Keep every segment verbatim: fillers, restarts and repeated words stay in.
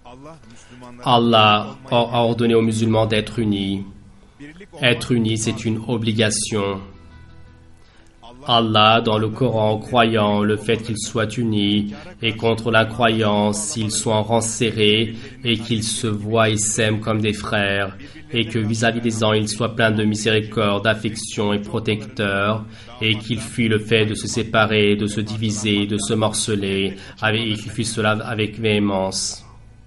Allah a ordonné aux musulmans d'être unis. Être unis, c'est une obligation. Allah, dans le Coran, croyant le fait qu'ils soient unis, et contre l'incroyance, s'ils sont en rang serré, et qu'ils se voient et s'aiment comme des frères, et que vis-à-vis des gens, ils soient pleins de miséricorde, d'affection et protecteurs, et qu'ils fuient le fait de se séparer, de se diviser, de se morceler, et qu'ils fuient cela avec véhémence.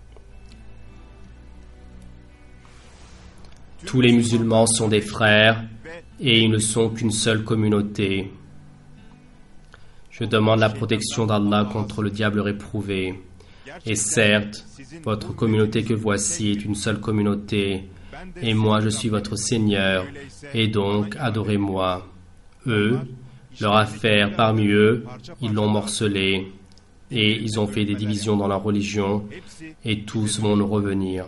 Tous les musulmans sont des frères, et ils ne sont qu'une seule communauté. Je demande la protection d'Allah contre le diable réprouvé. Et certes, votre communauté que voici est une seule communauté, et moi je suis votre Seigneur, et donc adorez-moi. Eux, leur affaire parmi eux, ils l'ont morcelé, et ils ont fait des divisions dans leur religion, et tous vont nous revenir.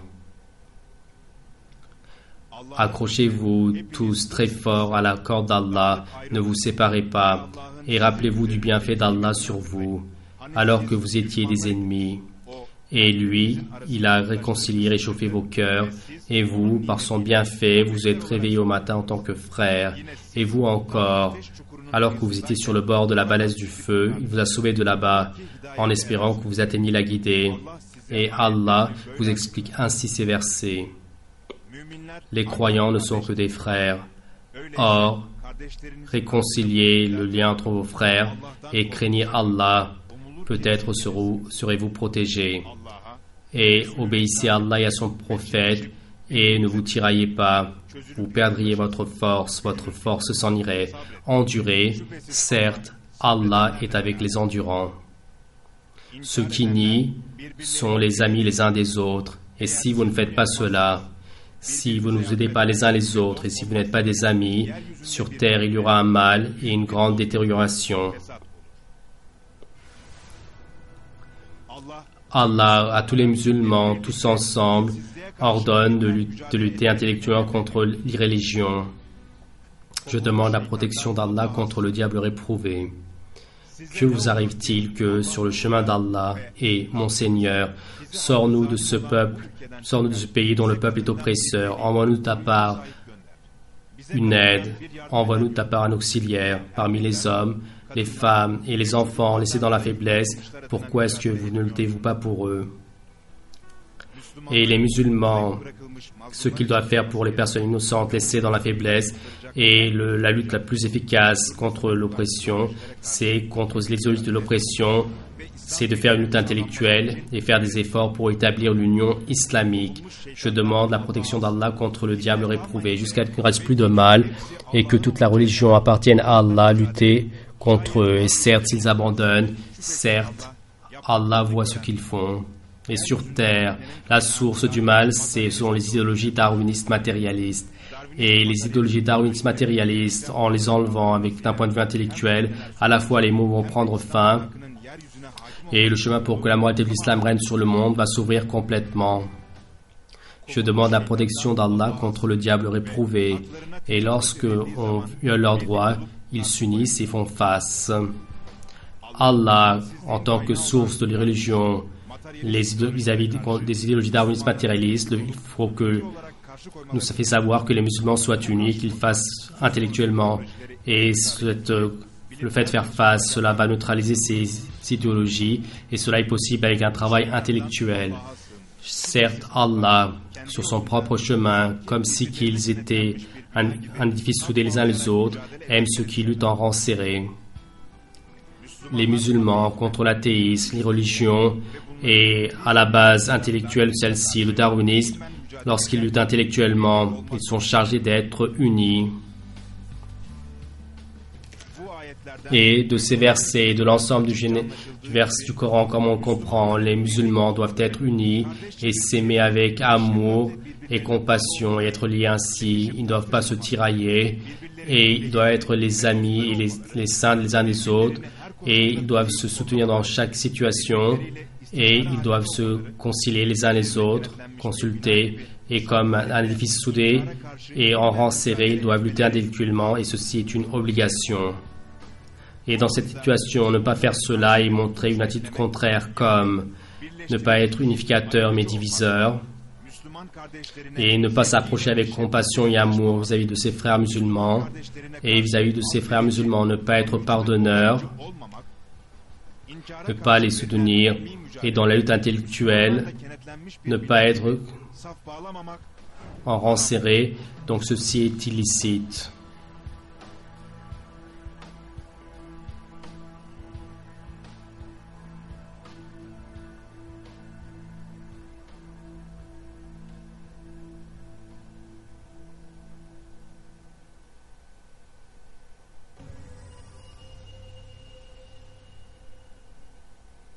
Accrochez-vous tous très fort à la corde d'Allah, ne vous séparez pas, et rappelez-vous du bienfait d'Allah sur vous, alors que vous étiez des ennemis. Et lui, il a réconcilié, réchauffé vos cœurs, et vous, par son bienfait, vous êtes réveillés au matin en tant que frères. Et vous encore, alors que vous étiez sur le bord de la balèze du feu, il vous a sauvé de là-bas, en espérant que vous atteigniez la guidée. Et Allah vous explique ainsi ces versets. Les croyants ne sont que des frères. Or, réconciliez le lien entre vos frères et craignez Allah. Peut-être serez-vous protégés. Et obéissez à Allah et à son prophète et ne vous tiraillez pas. Vous perdriez votre force, votre force s'en irait. Endurez. Certes, Allah est avec les endurants. Ceux qui nient sont les amis les uns des autres. Et si vous ne faites pas cela, si vous ne vous aidez pas les uns les autres et si vous n'êtes pas des amis, sur terre il y aura un mal et une grande détérioration. Allah, à tous les musulmans, tous ensemble, ordonne de lutter, de lutter intellectuellement contre l'irréligion. Je demande la protection d'Allah contre le diable réprouvé. Que vous arrive-t-il que, sur le chemin d'Allah, et, mon Seigneur, sors-nous de ce peuple, sors-nous de ce pays dont le peuple est oppresseur, envoie-nous de ta part une aide, envoie-nous de ta part un auxiliaire parmi les hommes, les femmes et les enfants laissés dans la faiblesse. Pourquoi est-ce que vous ne luttez-vous pas pour eux? Et les musulmans, ce qu'ils doivent faire pour les personnes innocentes laissées dans la faiblesse, et le, la lutte la plus efficace contre l'oppression, c'est contre les exolistes de l'oppression, c'est de faire une lutte intellectuelle et faire des efforts pour établir l'union islamique. Je demande la protection d'Allah contre le diable réprouvé, jusqu'à ce qu'il ne reste plus de mal et que toute la religion appartienne à Allah, lutter contre eux. Et certes, s'ils abandonnent, certes, Allah voit ce qu'ils font. Et sur terre, la source du mal, ce sont les idéologies darwinistes matérialistes. Et les idéologies darwinistes matérialistes, en les enlevant avec d'un point de vue intellectuel, à la fois les mots vont prendre fin et le chemin pour que la moralité de l'islam règne sur le monde va s'ouvrir complètement. Je demande la protection d'Allah contre le diable réprouvé. Et lorsque on viole leurs droits, ils s'unissent et font face. Allah, en tant que source de la religion, les vis-à-vis des idéologies darwinistes matérialistes, il faut que nous ça fait savoir que les musulmans soient unis, qu'ils fassent intellectuellement. Et cette, le fait de faire face, cela va neutraliser ces, ces idéologies et cela est possible avec un travail intellectuel. Certes, Allah, sur son propre chemin, comme si qu'ils étaient un, un édifice soudé les uns les autres, aime ceux qui luttent en rang serré. Les musulmans contre l'athéisme, les religions et à la base intellectuelle de celle-ci, le darwinisme, lorsqu'ils luttent intellectuellement, ils sont chargés d'être unis. Et de ces versets, de l'ensemble du, géné- du vers du Coran, comme on comprend, les musulmans doivent être unis et s'aimer avec amour et compassion et être liés ainsi. Ils ne doivent pas se tirailler et ils doivent être les amis et les, les saints les uns des autres et ils doivent se soutenir dans chaque situation et ils doivent se concilier les uns les autres, consulter. Et comme un édifice soudé et en rang serré, ils doivent lutter intellectuellement et ceci est une obligation. Et dans cette situation, ne pas faire cela et montrer une attitude contraire comme ne pas être unificateur mais diviseur, et ne pas s'approcher avec compassion et amour vis-à-vis de ses frères musulmans, et vis-à-vis de ses frères musulmans, ne pas être pardonneur, ne pas les soutenir, et dans la lutte intellectuelle, ne pas être en rang serré, donc ceci est illicite.